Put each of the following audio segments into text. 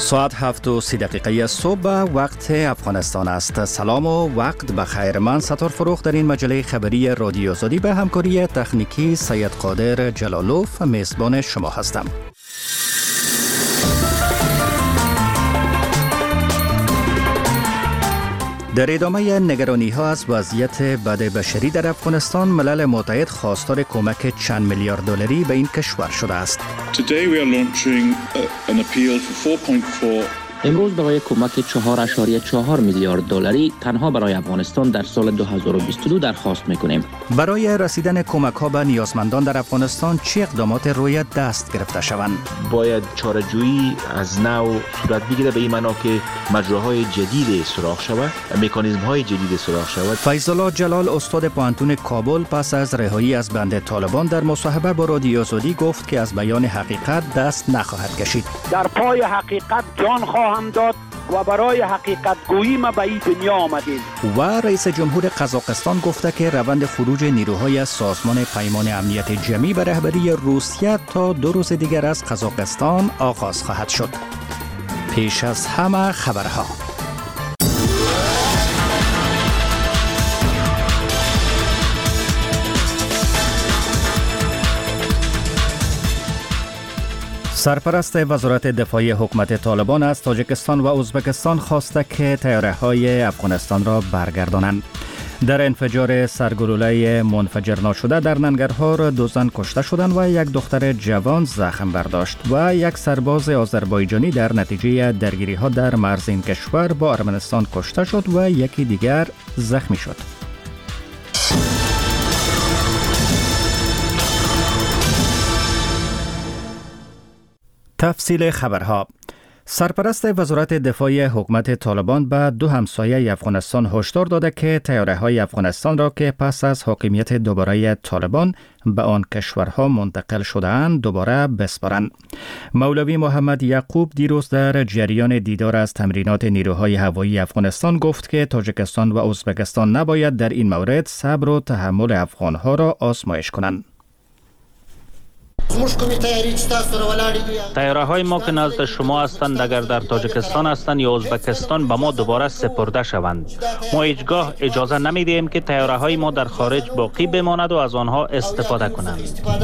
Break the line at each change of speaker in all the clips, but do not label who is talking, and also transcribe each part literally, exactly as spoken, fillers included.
ساعت هفت و سی دقیقه صبح وقت افغانستان است. سلام و وقت بخیر. من ستار فروخ در این مجله خبری رادیو آزادی به همکاری تکنیکی سید قادر جلالوف میزبان شما هستم. در ادامه نگرانی ها از وضعیت بد بشری در افغانستان، ملل متحد خواستار کمک چند میلیارد دلاری به این کشور شده است.
Today we are launching an appeal for four point four
امروز برای کمک چهار ممیز چهار میلیارد دلاری تنها برای افغانستان در سال دو هزار و بیست و دو درخواست میکنیم.
برای رسیدن کمک ها به نیازمندان در افغانستان چه اقدامات روی دست گرفته شوند؟
باید چاره‌جویی از نو صورت بگیره به این معنا که مجراهای جدید سراغ شود، مکانیزم های جدید سراغ شود.
فیض الله جلال استاد پوهنتون کابل پس از رهایی از بند طالبان در مصاحبه با رادیو آزادی گفت که از بیان حقیقت دست نخواهد کشید.
در پای حقیقت جان خواهد هم داد و برای حقیقت گویی ما به این دنیا آمدیم.
و رئیس جمهور قزاقستان گفته که روند خروج نیروهای از سازمان پیمان امنیت جمعی به رهبری روسیه تا دو روز دیگر از قزاقستان آغاز خواهد شد. پیش از همه خبرها. سرپرست وزارت دفاعی حکومت طالبان از تاجیکستان و ازبکستان خواسته که طیاره‌های افغانستان را برگردانند. در انفجار سرگلوله منفجر ناشده در ننگرهار دو زن کشته شدند و یک دختر جوان زخم برداشت و یک سرباز آذربایجانی در نتیجه درگیری‌ها در مرز این کشور با ارمنستان کشته شد و یکی دیگر زخمی شد. تفصیل خبرها. سرپرست وزارت دفاعی حکومت طالبان به دو همسایه افغانستان هشدار داده که طیاره‌های افغانستان را که پس از حاکمیت دوباره طالبان به آن کشورها منتقل شده‌اند دوباره بسپارند. مولوی محمد یعقوب دیروز در جریان دیدار از تمرینات نیروهای هوایی افغانستان گفت که تاجیکستان و ازبکستان نباید در این مورد صبر و تحمل افغانها را آزمایش کنند.
طیاره های ما که نزد شما هستند اگر در تاجیکستان هستند یا ازبکستان به ما دوباره سپرده شوند. ما هیچگاه اجازه نمیدیم که طیاره های ما در خارج باقی بماند و از آنها استفاده کنند.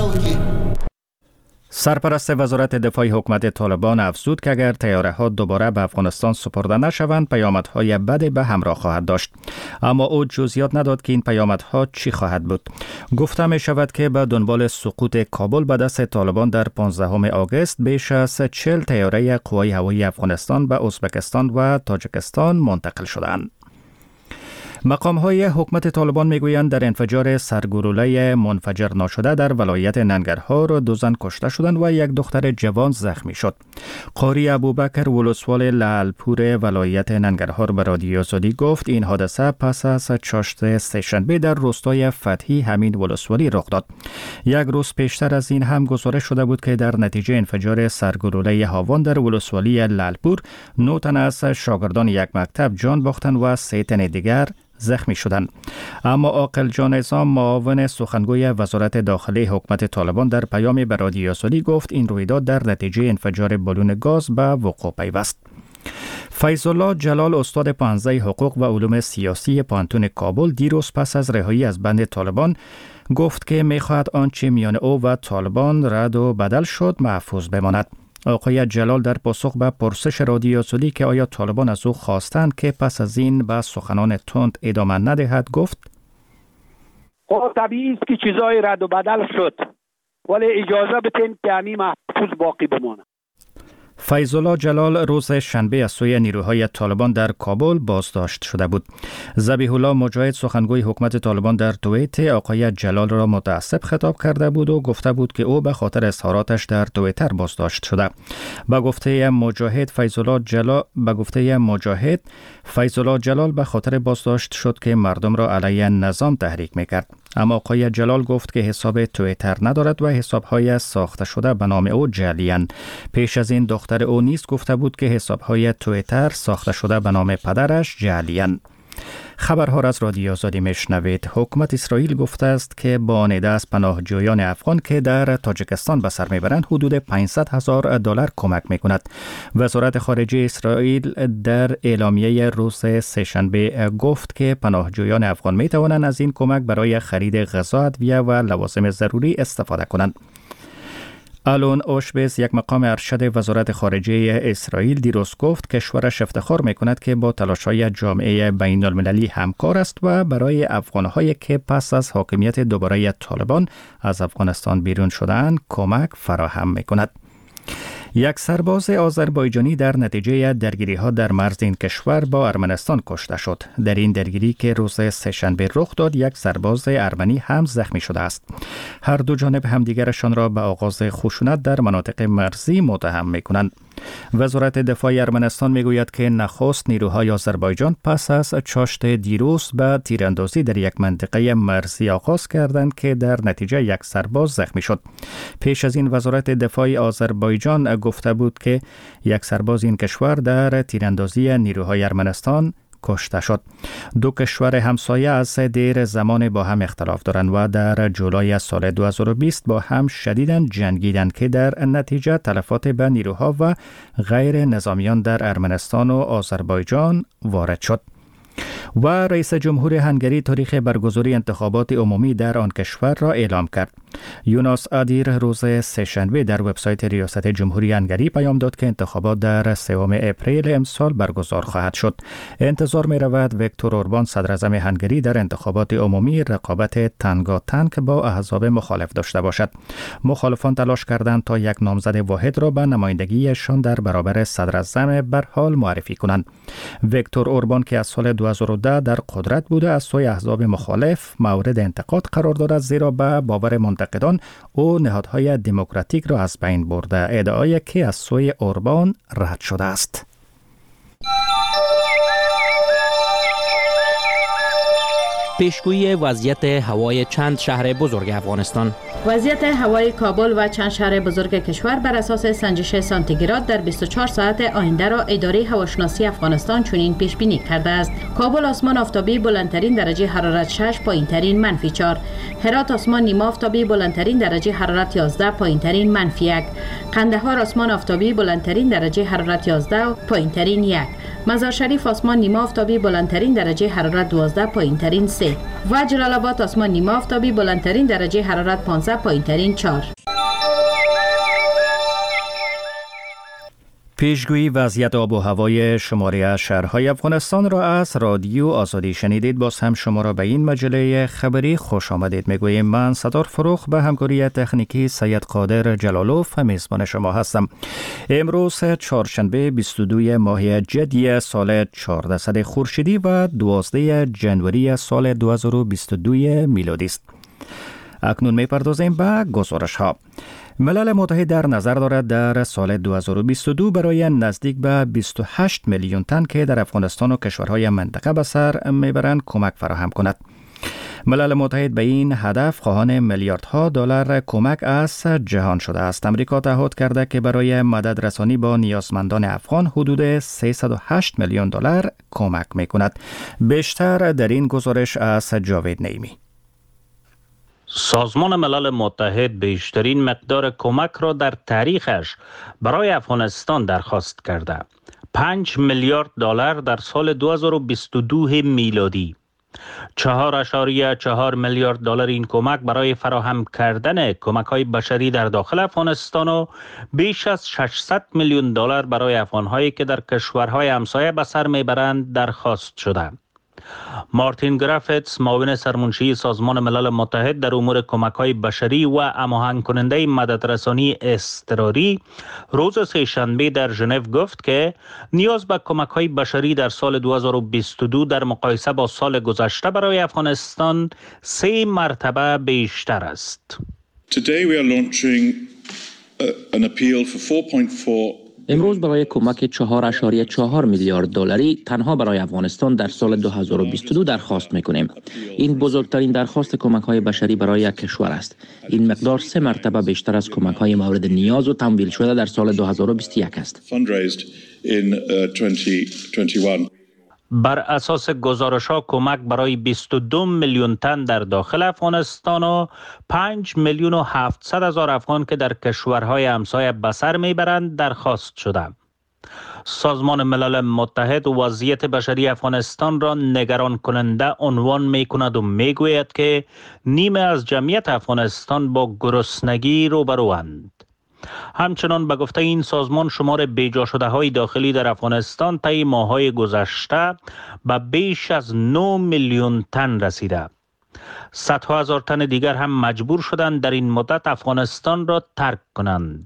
سرپرست وزارت دفاعی حکومت طالبان افزود که اگر طیاره‌ها دوباره به افغانستان سپرده نشوند پیامدهای بدی به همراه خواهد داشت، اما او جزئیات نداد که این پیامدها چی خواهد بود. گفته می شود که به دنبال سقوط کابل به دست طالبان در پانزدهم آگوست بیش از چهل طیاره قوای هوایی افغانستان به ازبکستان و تاجیکستان منتقل شدند. مقام‌های حکومت طالبان میگویند در انفجار سرگلوله منفجر ناشده در ولایت ننگرهار دو زن کشته شدند و یک دختر جوان زخمی شد. قاری ابوبکر ولسوال لعلپور ولایت ننگرهار به رادیو آزادی گفت این حادثه پس از چاشت سه‌شنبه در روستای فتحی همین ولسوالی رخ داد. یک روز پیشتر از این هم گزارش شده بود که در نتیجه انفجار سرگلوله هاوان در ولسوالی لعلپور نه تن از شاگردان یک مکتب جان باختند و سه تن دیگر زخمی شدند. اما عاقل جان عصام معاون سخنگوی وزارت داخلی حکومت طالبان در پیامی به رادیو آزادی گفت این رویداد در نتیجه انفجار بالون گاز به وقوع پیوست. فیض الله جلال استاد پانزده حقوق و علوم سیاسی پوهنتون کابل دیروز پس از رهایی از بند طالبان گفت که می‌خواهد آنچه میان او و طالبان رد و بدل شد محفوظ بماند. آقای جلال در پاسخ به پرسش رادیو آزادی که آیا طالبان از او خواستند که پس از این به سخنان تند ادامه ندهد گفت
خب طبیعی است که چیزای رد و بدل شد ولی اجازه بدین که همین محفوظ باقی بمانه.
فیض الله جلال روز شنبه از سوی نیروهای طالبان در کابل بازداشت شده بود. ذبیح الله مجاهد سخنگوی حکومت طالبان در توییت آقای جلال را متعصب خطاب کرده بود و گفته بود که او به خاطر اظهاراتش در توییتر بازداشت شده. به گفته مجاهد فیض الله جلال به گفته مجاهد فیض الله جلال به خاطر بازداشت شد که مردم را علیه نظام تحریک میکرد. اما آقای جلال گفت که حساب توییتر ندارد و حسابهای ساخته شده به نام او جعلی‌اند. پیش از این دختر او نیز گفته بود که حسابهای توییتر ساخته شده به نام پدرش جعلی‌اند. خبرها را از رادیو آزادی میشنوید. حکومت اسرائیل گفته است که با نیده از پناهجویان افغان که در تاجیکستان به سر میبرند حدود پانصد هزار دلار کمک میکند. وزارت خارجه اسرائیل در اعلامیه روز سه‌شنبه گفت که پناهجویان افغان میتوانند از این کمک برای خرید غذا، ادویه و لوازم ضروری استفاده کنند. آلون اوشبیز، یک مقام ارشد وزارت خارجه اسرائیل، دیروز گفت کشورش افتخار میکند که با تلاش‌های جامعه بین المللی همکار است و برای افغان‌هایی که پس از حاکمیت دوباره طالبان از افغانستان بیرون شدند کمک فراهم میکند. یک سرباز آذربایجانی در نتیجه درگیری‌ها در مرز این کشور با ارمنستان کشته شد. در این درگیری که روز سه‌شنبه رخ داد، یک سرباز ارمنی هم زخمی شده است. هر دو جانب همدیگرشان را به آغاز خشونت در مناطق مرزی متهم می‌کنند. وزارت دفاع ارمنستان میگوید که نخست نیروهای آذربایجان پس از چاشت دیروز به تیراندازی در یک منطقه مرزی آغاز کردند که در نتیجه یک سرباز زخمی شد. پیش از این وزارت دفاع آذربایجان گفته بود که یک سرباز این کشور در تیراندازی نیروهای ارمنستان کشته شد. دو کشور همسایه از دیر زمان با هم اختلاف دارند و در جولای سال دو هزار و بیست با هم شدیداً جنگیدند که در نتیجه تلفات به نیروها و غیر نظامیان در ارمنستان و آذربایجان وارد شد. و رئیس جمهور هنگری تاریخ برگزاری انتخابات عمومی در آن کشور را اعلام کرد. یوناس آدیر روز سه‌شنبه در وبسایت ریاست جمهوری هنگری پیام داد که انتخابات در سوم اپریل امسال برگزار خواهد شد. انتظار می رود ویکتور اوربان صدر اعظم هنگری در انتخابات عمومی رقابت تنگاتنگ با احزاب مخالف داشته باشد. مخالفان تلاش کردند تا یک نامزد واحد را به نمایندگیشان در برابر صدر اعظم به حال معرفی کنند. ویکتور اوربان که از سال دو هزار و ده در قدرت بوده از سوی احزاب مخالف مورد انتقاد قرار دارد، زیرا به باور منتقدان او نهادهای دموکراتیک را از بین برده، ادعایی که از سوی اوربان رد شده است.
پیشگویی وضعیت هوای چند شهر بزرگ افغانستان.
وضعیت هوای کابل و چند شهر بزرگ کشور بر اساس سنجش سانتیگراد در بیست و چهار ساعت آینده را اداره هواشناسی افغانستان چنین پیش بینی کرده است. کابل آسمان آفتابی بلندترین درجه حرارت شش، پایینترین منفی چهار. هرات آسمان نیمه آفتابی بلندترین درجه حرارت یازده، پایینترین منفی یک. قندهار آسمان آفتابی بلندترین درجه حرارت یازده، پایینترین یک. مزار شریف آسمان نیمه آفتابی بلندترین درجه حرارت دوازده، پایینترین سه. و جلال آباد آسمان نیمه آفتابی بلندترین درجه حرارت پانزده، پایینترین چهار.
پیشگویی وضعیت آب و هوای شماری از شهرهای افغانستان را از رادیو آزادی شنیدید. باز هم شما را به این مجله خبری خوش آمدید میگوییم. من ستار فروخ به همکاری تکنیکی سید قادر جلالوف میزبان شما هستم. امروز چهارشنبه بیست و دو ماه جدی سال چهاردهصد خورشیدی و دوازده ژانویه سال دو هزار و بیست و دو میلادی است. اکنون میپردازیم به گزارش ها. ملل متحد در نظر دارد در سال دو هزار و بیست و دو برای نزدیک به بیست و هشت میلیون تن که در افغانستان و کشورهای منطقه به سر میبرند کمک فراهم کند. ملل متحد به این هدف خواهان میلیاردها دلار کمک از جهان شده است. امریکا تعهد کرده که برای مدد رسانی با نیازمندان افغان حدود سیصد و هشت میلیون دلار کمک میکند. بیشتر در این گزارش از جاوید نعیمی.
سازمان ملل متحد بیشترین مقدار کمک را در تاریخش برای افغانستان درخواست کرده. پنج میلیارد دلار در سال دو هزار و بیست و دو میلادی. چهار اشاریه چهار میلیارد دلار این کمک برای فراهم کردن کمک‌های بشری در داخل افغانستان و بیش از ششصد میلیون دلار برای افغان‌هایی که در کشورهای همسایه به سر میبرند درخواست شده. مارتین گرافتس، معاون سرمنشی سازمان ملل متحد در امور کمک‌های بشری و هماهنگ کننده مددرسانی اضطراری، روز سه‌شنبه در ژنو گفت که نیاز به کمک‌های بشری در سال دو هزار و بیست و دو در مقایسه با سال گذشته برای افغانستان سه مرتبه بیشتر است.
Today we are launching an appeal for four point four
امروز برای کمک چهار اشاریه چهار میلیارد دلاری تنها برای افغانستان در سال دو هزار و بیست و دو درخواست میکنیم. این بزرگترین درخواست کمک‌های بشری برای یک کشور است. این مقدار سه مرتبه بیشتر از کمک‌های مورد نیاز و تمویل شده در سال دو هزار و بیست و یک است.
بر اساس گزارش‌ها کمک برای بیست و دو میلیون تن در داخل افغانستان و پنج میلیون و هفتصد هزار افغان که در کشورهای همسایه به سر میبرند درخواست شده. سازمان ملل متحد وضعیت بشری افغانستان را نگران کننده عنوان می کند و می گوید که نیمه از جمعیت افغانستان با گرسنگی روبروند. همچنان به گفته این سازمان شمار بیجا شده های داخلی در افغانستان طی ماه‌های گذشته به بیش از نه میلیون تن رسیده. صدها هزار تن دیگر هم مجبور شدند در این مدت افغانستان را ترک کنند.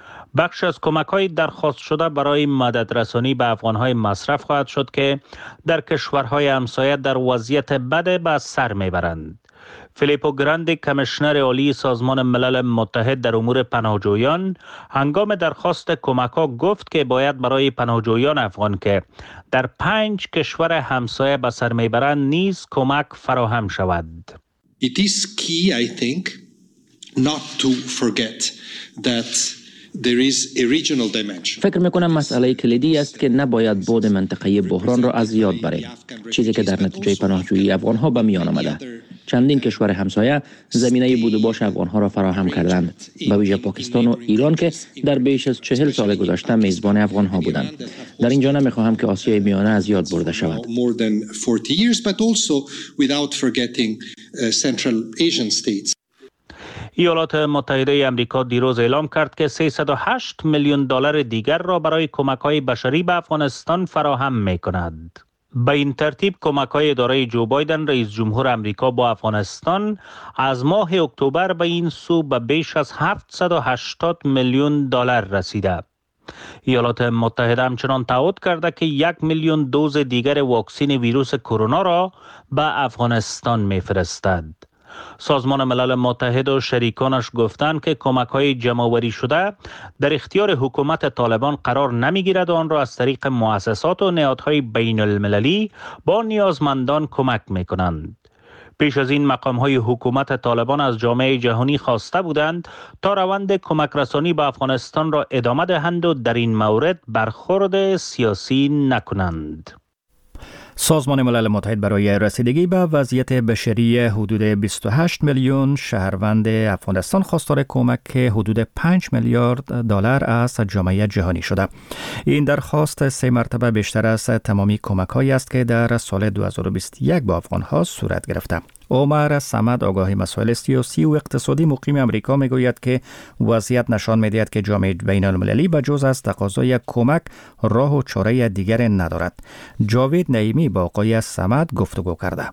بخش از کمک‌های درخواست شده برای مددرسانی به افغان‌های مصرف خواهد شد که در کشورهای همسایه در وضعیت بد به سر میبرند. فیلیپو گراندی کمیشنر عالی سازمان ملل متحد در امور پناهجویان هنگام درخواست کمک‌ها گفت که باید برای پناهجویان افغان که در پنج کشور همسایه به سر میبرند نیز کمک فراهم شود.
It is key, I think, not to forget that there is a regional dimension.
فکر میکنم مسئله کلیدی است که نباید بعد منطقه‌ای بحران را از یاد بریم. چیزی که در نتیجه پناهجویی افغان‌ها به میان آمده. چندین کشور همسایه زمینه بود و باش افغان‌ها را فراهم کردند. به ویژه پاکستان و ایران که در بیش از چهل سال گذشته میزبان افغان‌ها بودند. در اینجا نمیخواهم که آسیای میانه از یاد برده شود.
More than forty years, but also without forgetting Central Asian states.
ایالات متحده آمریکا دیروز اعلام کرد که سیصد و هشت میلیون دلار دیگر را برای کمک‌های بشری به افغانستان فراهم می‌کند. به این ترتیب کمک‌های اداره جو بایدن رئیس جمهور آمریکا با افغانستان از ماه اکتبر به این سو به بیش از هفتصد و هشتاد میلیون دلار رسیده. ایالات متحده همچنان تعهد کرده که یک میلیون دوز دیگر واکسن ویروس کرونا را به افغانستان می‌فرستد. سازمان ملل متحد و شریکانش گفتند که کمک‌های جمع‌آوری شده در اختیار حکومت طالبان قرار نمی‌گیرد و آن را از طریق مؤسسات و نهادهای بین المللی با نیازمندان کمک می‌کنند. پیش از این مقام‌های حکومت طالبان از جامعه جهانی خواسته بودند تا روند کمک رسانی به افغانستان را ادامه دهند و در این مورد برخورد سیاسی نکنند.
سازمان ملل متحد برای رسیدگی به وضعیت بشری حدود بیست و هشت میلیون شهروند افغانستان خواستار کمک حدود پنج میلیارد دلار از جامعه جهانی شده. این درخواست سه مرتبه بیشتر از تمامی کمک‌هایی است که در سال دو هزار و بیست و یک با افغان‌ها صورت گرفته. عمر صمد آگاه مسائل سیاسی و اقتصادی مقیم امریکا میگوید که وضعیت نشان می‌دهد که جامعه بین المللی به جز از تقاضای کمک راه و چاره دیگر ندارد. جاوید نعیمی با آقای صمد گفتگو کرده.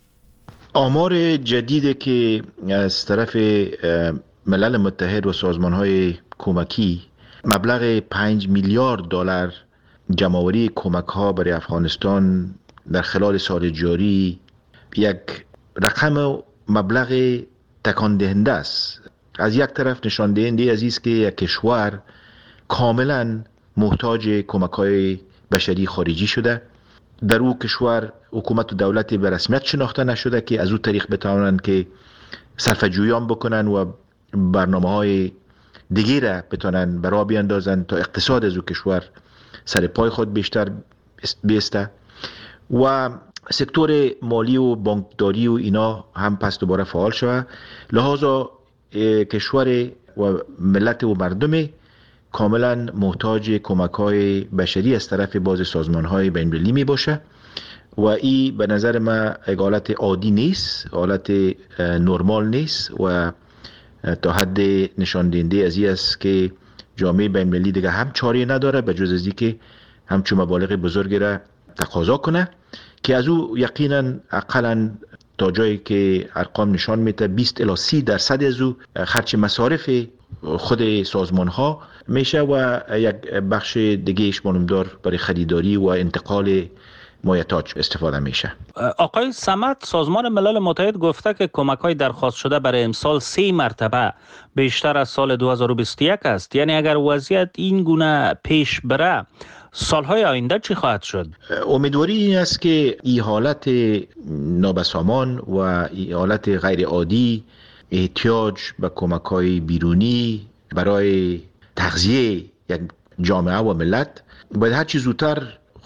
آمار جدیدی که از طرف ملل متحد و سازمان‌های کمکی مبلغ پنج میلیارد دلار جمع‌آوری کمک‌ها برای افغانستان در خلال سال جاری یک رقم مبلغ تکان دهنده است. از یک طرف نشان دهنده از است که یک کشور کاملا محتاج کمک‌های بشری خارجی شده. در او کشور حکومت و دولت به رسمیت شناخته نشده که از او طریق بتوانند که صرفه‌جویی بکنن و برنامه‌های دیگه را بتونن برای بیاندازن تا اقتصاد از او کشور سر پای خود بیشتر بیسته و سکتور مالی و بانکداری و اینا هم پس دوباره فعال شود. لحاظا کشور و ملت و مردم کاملا محتاج کمک‌های بشری از طرف باز سازمان‌های بین‌المللی می باشه و این به نظر من یک حالت عادی نیست، حالت نرمال نیست و تا حد نشان دهنده از این است که جامعه بین‌المللی دیگه هم چاره نداره به جز از اینکه همچون مبالغ بزرگی را تقاضا کنه که از او یقینا اقلا تا جایی که ارقام نشان میده بیست الی سی درصد از او خرج مصارف خود سازمان ها میشه و یک بخش دیگه مانمدار برای خریداری و انتقال مایحتاج استفاده میشه.
آقای صمد، سازمان ملل متحد گفته که کمک‌های درخواست شده برای امسال سه مرتبه بیشتر از سال دو هزار و بیست و یک است. یعنی اگر وضعیت این گونه پیش بره سالهای آینده چی خواهد شد؟
امیدواری این است که این حالت نابسامان و این حالت غیر عادی احتیاج به کمک‌های بیرونی برای تغذیه یک جامعه و ملت باید هر چی زودتر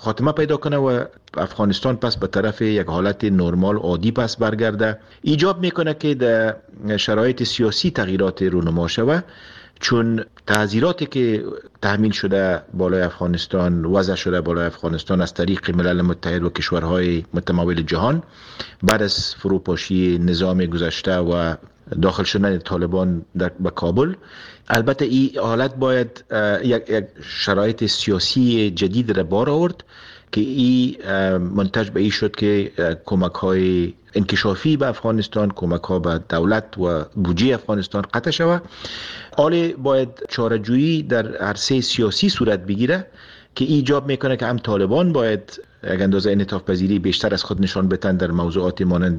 خاتمه پیدا کنه و افغانستان پس به طرف یک حالت نرمال عادی پس برگرده، ایجاب میکنه که در شرایط سیاسی تغییرات رونما شود، چون تعذیراتی که تحمیل شده بالای افغانستان، وضع شده بالای افغانستان از طریق ملل متحد و کشورهای متمول جهان بعد از فروپاشی نظام گذشته و داخل شدن طالبان در به کابل، البته این حالت باید یک, یک شرایط سیاسی جدید را بار آورد که این منتج به این شد که کمک های انکشافی به افغانستان، کمک ها به دولت و بودجه افغانستان قطع شود. حالا باید چاره‌جویی در عرصه سیاسی صورت بگیره که ایجاب میکنه که هم طالبان باید یک اندازه انعطاف پذیری بیشتر از خود نشان بدن در موضوعات مانند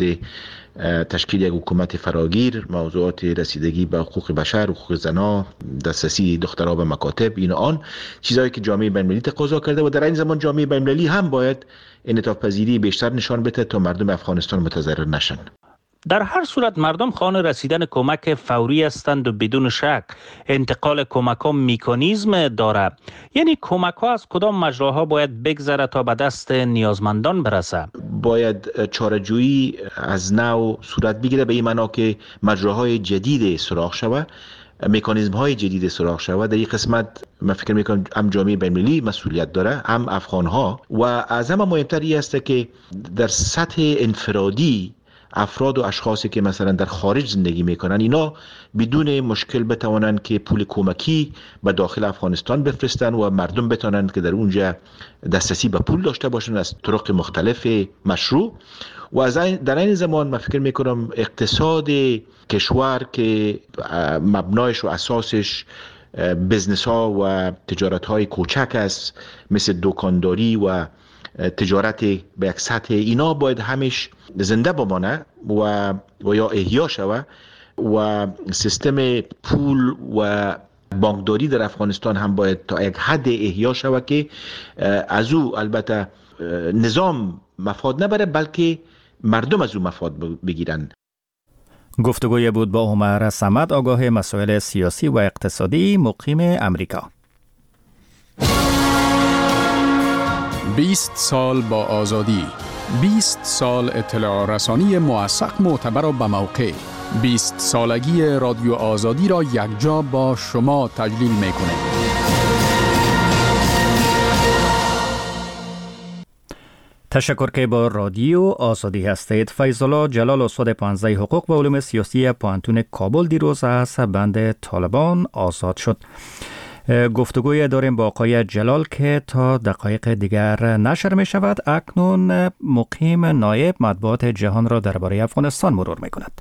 تشکیل یک حکومت فراگیر، موضوعات رسیدگی به حقوق بشر، حقوق زنا، دسترسی دخترها به مکاتب، این آن چیزایی که جامعه بین‌المللی تقاضا کرده و در این زمان جامعه بین‌المللی هم باید انعطاف پذیری بیشتر نشان بده تا مردم افغانستان متضرر نشن.
در هر صورت مردم خواهان رسیدن کمک فوری هستند و بدون شک انتقال کمک ها مکانیزم داره. یعنی کمک ها از کدام مجراها باید بگذره تا به دست نیازمندان برسه؟
باید چاره‌جویی از نو صورت بگیره، به این معنا که مجراهای جدید سراغ شود، مکانیزم های جدید سراغ شود. در این قسمت من فکر میکنم هم جامعه بین‌المللی مسئولیت داره، هم افغان ها، و از همه مهمتر این است که در سطح انفرادی افراد و اشخاصی که مثلا در خارج زندگی میکنن اینا بدون مشکل بتوانند که پول کمکی به داخل افغانستان بفرستن و مردم بتوانند که در اونجا دسترسی به پول داشته باشند از طرق مختلف مشروع. و از در این زمان من فکر میکنم اقتصاد کشور که مبنایش و اساسش بزنس ها و تجارت های کوچک است، مثل دکانداری و تجارت به یک سطح، اینا باید همیش زنده بمانه و و یا احیا شود و سیستم پول و بانکداری در افغانستان هم باید تا یک حد احیا شود که از او البته نظام مفاد نبره بلکه مردم از او مفاد بگیرن.
گفتگوی بود با عمر صمد، آگاه مسائل سیاسی و اقتصادی، مقیم امریکا.
بیست سال با آزادی، بیست سال اطلاع رسانی موثق، معتبر و به موقع. بیست سالگی رادیو آزادی را یکجا با شما تجلیل می‌کنیم.
تشکر که با رادیو آزادی هستید. فیض‌الله جلال، استاد پانزده حقوق و علوم سیاسی پانتون کابل، دیروز از بند طالبان آزاد شد. گفتگوی داریم با آقای جلال که تا دقایق دیگر نشر می شود. اکنون مقیم نایب مطبوعات جهان را درباره افغانستان مرور می کند.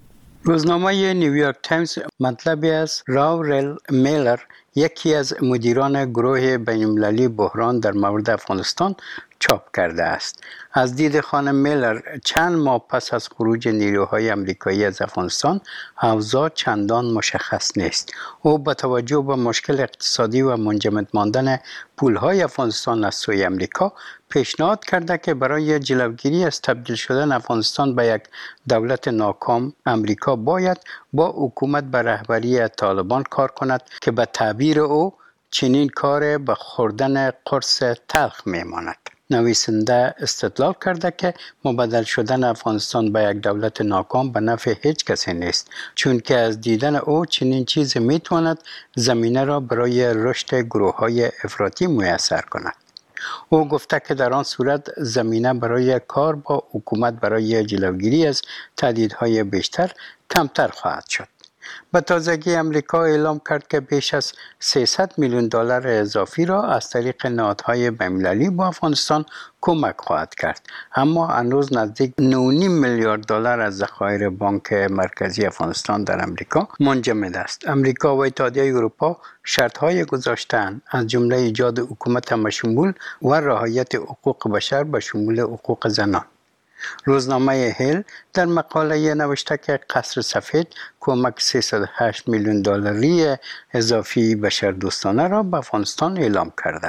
روزنامه نیویورک تایمز مطلبی از راورل میلر، یکی از مدیران گروه بین‌المللی بحران در مورد افغانستان، چاپ کرده است. از دید خانم میلر، چند ماه پس از خروج نیروهای امریکایی از افغانستان، اوضاع چندان مشخص نیست. او با توجه به مشکل اقتصادی و منجمد ماندن پولهای افغانستان از سوی امریکا، پیشنهاد کرده که برای جلوگیری از تبدیل شدن افغانستان به یک دولت ناکام، امریکا باید با حکومت به رهبری طالبان کار کند که به تعبیر او چنین کار به خوردن قرص تلخ میماند. نویسنده استدلال کرده که مبدل شدن افغانستان به یک دولت ناکام به نفع هیچ کسی نیست، چون که از دیدن او چنین چیزی میتواند زمینه را برای رشد گروه‌های افراطی میسر کند. او گفته که در آن صورت زمینه برای کار با حکومت برای جلوگیری از تهدیدهای بیشتر کمتر خواهد شد. به تازگی امریکا اعلام کرد که بیش از سیصد میلیون دلار اضافی را از طریق نهادهای بین‌المللی با افغانستان کمک خواهد کرد، اما هنوز نزدیک نه و نیم میلیارد دلار از ذخایر بانک مرکزی افغانستان در امریکا منجمد است. امریکا و اتحادیه اروپا شرط‌های گذاشته‌اند، از جمله ایجاد حکومت همه‌شمول و رعایت حقوق بشر به شمول حقوق زنان. روزنامه هیل در مقاله نوشته که قصر سفید کمک سیصد و هشت میلیون دلاری اضافی بشردوستانه را به افغانستان اعلام کرده است.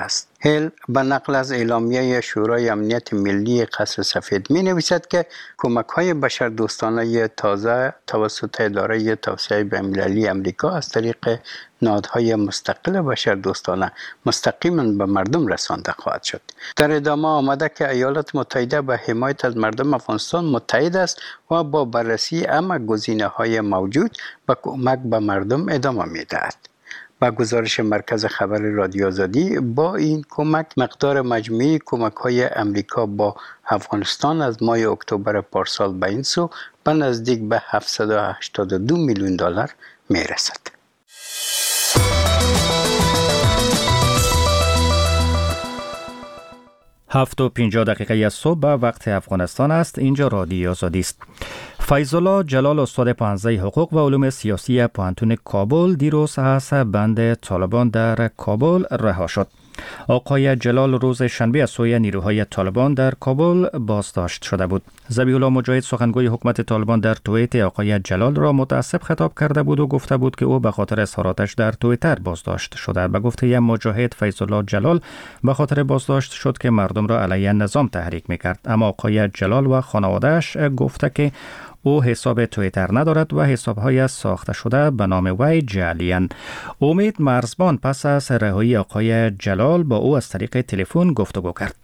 هیل به نقل از اعلامیه شورای امنیت ملی قصر سفید می نویسد که کمک های بشردوستانه تازه توسط اداره توسعه بین‌المللی امریکا از طریق نهادهای مستقل بشردوستانه مستقیما به مردم رسانده خواهد شد. در ادامه آمده که ایالات متحده به حمایت از مردم افغانستان متحد است و با بررسی همه گزینه‌های موجود به کمک به مردم ادامه می دهد. با گزارش مرکز خبر رادیو آزادی، با این کمک مقدار مجموعی کمک‌های امریکا با افغانستان از ماه اکتبر پارسال به این سو به نزدیک به هفتصد و هشتاد و دو میلیون دلار میرسد.
هفت و پنجاه دقیقه از صبح به وقت افغانستان است. اینجا رادیو آزادی است. فیض‌الله جلال استاد پانزده حقوق و علوم سیاسی پوهنتون کابل دیروز از بند طالبان در کابل رها شد. آقای جلال روز شنبه از سوی نیروهای طالبان در کابل بازداشت شده بود. ذبیح الله مجاهد سخنگوی حکومت طالبان در توییت آقای جلال را متاسف خطاب کرده بود و گفته بود که او به خاطر اظهاراتش در توییتر بازداشت شده. به گفته مجاهد، فیض‌الله جلال به خاطر بازداشت شد که مردم را علیه نظام تحریک میکرد، اما آقای جلال و خانواده‌اش گفته که او حساب توییتر ندارد و حساب‌های ساخته شده به نام وی جعلی‌اند. امید مرزبان پس از رهایی آقای جلال با او از طریق تلفن گفتگو کرد.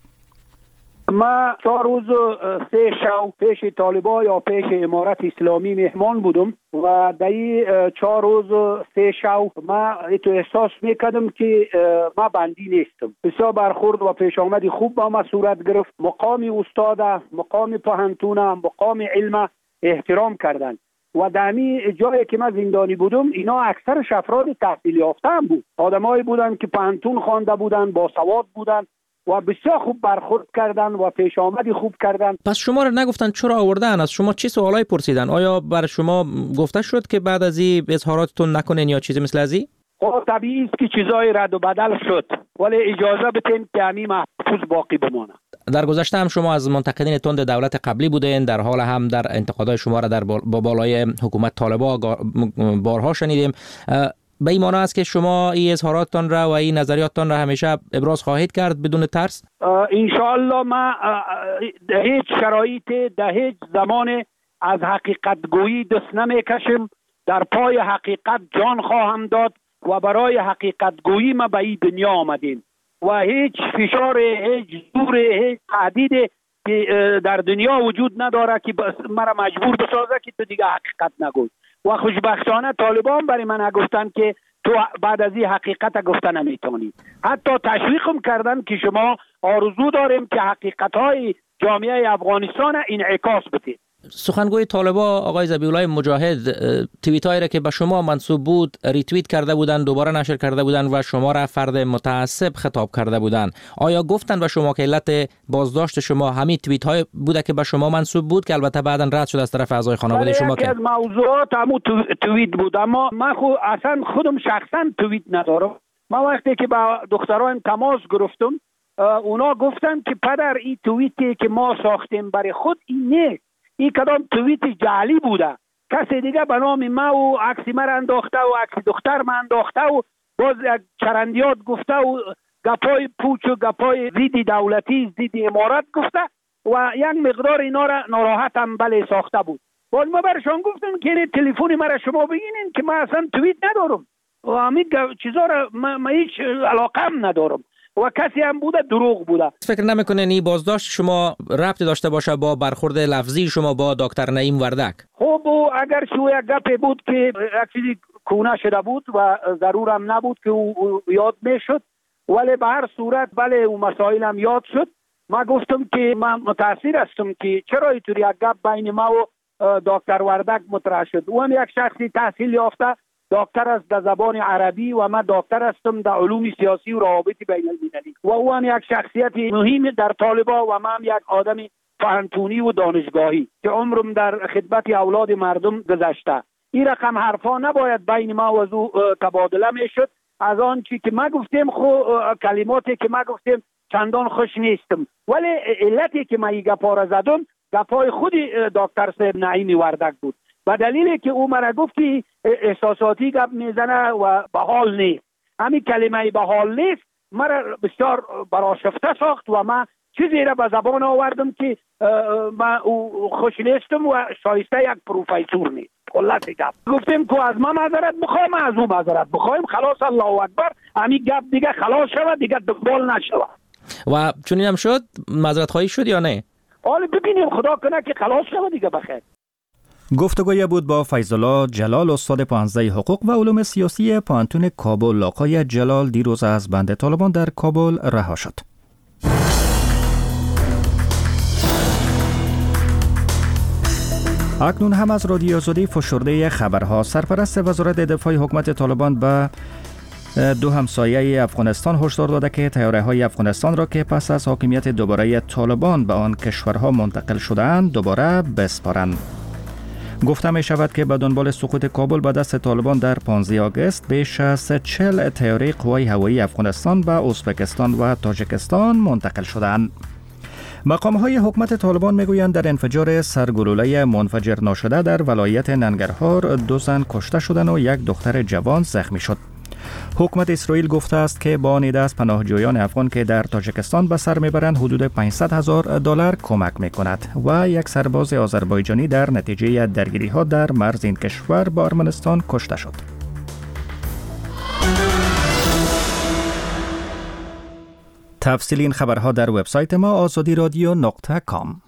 ما چهار روز سه شو پیش طالبان یا پیش امارت اسلامی مهمان بودم و در این چهار روز سه شو ما ایتو احساس میکردم که ما بندی نیستم. بسیار برخورد و پیش آمدی خوب با ما صورت گرفت. مقام استاد، مقام پوهنتون، مقام علم احترام کردن و دمی جایی که من زندانی بودم اینا اکثرش افراد تحصیل یافته هم بود، آدمایی بودن که پوهنتون خوانده بودن، با سواد بودن و بسیار خوب برخورد کردن و پیش آمدی خوب کردن.
پس شما را نگفتن چرا آوردن؟ از شما چه سوالایی پرسیدن؟ آیا بر شما گفته شد که بعد از این اظهاراتتون نکنین یا چیزی مثل ازی؟
خب طبیعی است که چیزای رد و بدل شد، ولی اجازه بتین که همین محفوظ باقی بمانه.
در گذشته هم شما از منتقدین تند دولت قبلی بودین، در حال هم در انتقادهای شما را در با بالای حکومت طالبان بارها شنیدیم. به این معنی است که شما این اظهاراتتان را و این نظریاتتان را همیشه ابراز خواهید کرد بدون ترس؟
انشاءالله ما در هیچ شرایط در هیچ زمان از حقیقت گویی دست نمیکشیم. در پای حقیقت جان خواهم داد و برای حقیقت گویی ما به این دنیا آمدیم و هیچ فشار، هیچ زور، هیچ تهدید که در دنیا وجود نداره که مرا مجبور بسازه که تو دیگه حقیقت نگوی. و خوشبختانه طالبان برای من گفتن که تو بعد از این حقیقت گفته نمیتونی. حتی تشویقم کردن که شما آرزو داریم که حقیقت‌های جامعه افغانستان انعکاس بده.
سخنگوی طالبان آقای ذبیح الله مجاهد توییتایی را که به شما منسوب بود ریتوییت کرده بودند، دوباره نشر کرده بودند و شما را فرد متعصب خطاب کرده بودند. آیا گفتند به شما که علت بازداشت شما همین توییت های بوده که به شما منسوب بود که البته بعداً رد شد از طرف اعضای خانواده شما؟
که از موضوعات همون توییت بود، اما من خود اصلا خودم شخصا توییت ندارم. من وقتی که با دختران تماس گرفتم اونا گفتن که پدر این توییتی که ما ساختیم برای خود این نیست، این کدام توییت جعلی بوده، کسی دیگه به نام ما و عکس ما را انداخته و عکس دختر ما انداخته و باز یک چرندیات گفته و گپای پوچ و گپای زید دولتی زید امارت گفته و یک مقدار اینا را ناراحت هم بله ساخته بود. باز ما برشان گفتم که تلفن ما را شما بگینین که ما اصلا توییت ندارم و همین چیزا را ما, ما هیچ علاقه هم ندارم و کسی هم بوده دروغ بوده.
فکر نمیکنین این بازداشت شما ربط داشته باشه با برخورد لفظی شما با دکتر نعیم وردک؟
خب اگر شو یک گپ بود که یک چیزی کونه شده بود و ضرورم نبود که او یاد میشد، ولی به هر صورت بله او مسائل هم یاد شد. ما گفتم که من متاثر هستم که چرا اینطوری یک گپ بین ما و دکتر وردک مطرح شد. او هم یک شخصی تحصیل یافته دکتر است در زبان عربی و من دکتر هستم در علوم سیاسی و روابط بین المللی و او هم یک شخصیت مهم در طالبان و من هم یک آدم پوهنتونی و دانشگاهی که عمرم در خدمت اولاد مردم گذشته. این رقم حرفا نباید بین ما و او تبادله میشد. از آن چی که ما گفتیم خو کلماتی که ما گفتیم چندان خوش نیستم، ولی علتی که ما این گپا را زدم گپای خود دکتر صاحب نعیم وردک بود، به دلیلی که او مرا گفت که احساساتی گپ میزنه و به حال نیست. همین کلمه به حال نیست مرا بسیار برآشفته ساخت و من چیزی را به زبان آوردم که من خوش نیستم و شایسته یک پروفیسور نیست. خلاص گپ گفتیم که از ما معذرت بخوایم، از او معذرت بخوایم، خلاص الله اکبر، همین گپ دیگه خلاص شود، دیگه دنبال نشود.
و چنین هم شد؟ معذرت خواهی شد یا نه؟
حالا ببینیم، خدا کنه که خلاص شود دیگه بخیر.
گفتگوی بود با فیض الله جلال، استاد پانزده حقوق و علوم سیاسی پانتون کابل. آقای جلال دیروز از بند طالبان در کابل رها شد. اکنون هم از رادیو آزادی فشرده خبرها. سرپرست وزارت دفاع حکومت طالبان به دو همسایه افغانستان هشدار داده که طیاره‌های افغانستان را که پس از حاکمیت دوباره طالبان به آن کشورها منتقل شده‌اند دوباره بسپارند. گفته می شود که به دنبال سقوط کابل به دست طالبان در پانزده آگوست بیش از چهل طیاره قوای هوایی افغانستان به ازبکستان و تاجیکستان منتقل شدند. مقام‌های حکومت طالبان میگویند در انفجار سرگلوله منفجر ناشده در ولایت ننگرهار دو زن کشته شدند و یک دختر جوان زخمی شد. حکومت اسرائیل گفته است که با نیده از پناهجویان افغان که در تاجیکستان به سر میبرند حدود پانصد هزار دلار کمک میکند و یک سرباز آذربایجانی در نتیجه درگیری ها در مرز این کشور با ارمنستان کشته شد. تفصیل این خبرها در وبسایت ما آزادی رادیو نقطه کام.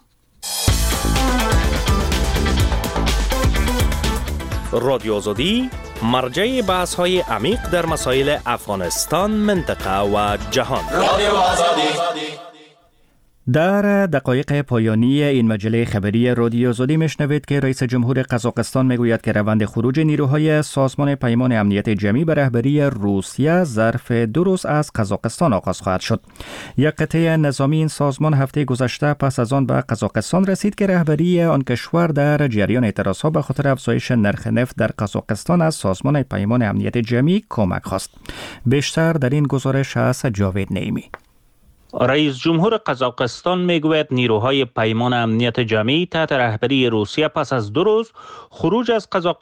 رادیو آزادی مرجع بحث های عمیق در مسائل افغانستان، منطقه و جهان. رادیو آزادی.
در دقایق پایانی این مجله خبری رادیو آزادی میشنوید که رئیس جمهور قزاقستان میگوید که روند خروج نیروهای سازمان پیمان امنیت جمعی به رهبری روسیه ظرف دو روز از قزاقستان آغاز خواهد شد. یک قطعه نظامی این سازمان هفته گذشته پس از آن به قزاقستان رسید که رهبری آن کشور در جریان اعتراضها به خاطر افزایش نرخ نفت در قزاقستان از سازمان پیمان امنیت جمعی کمک خواست. بیشتر در این گزارش از جاوید نعیمی.
رئیس جمهور قزاقستان میگوید نیروهای پیمان امنیت جمعی تحت رهبری روسیه پس از دو روز خروج از قزاقستان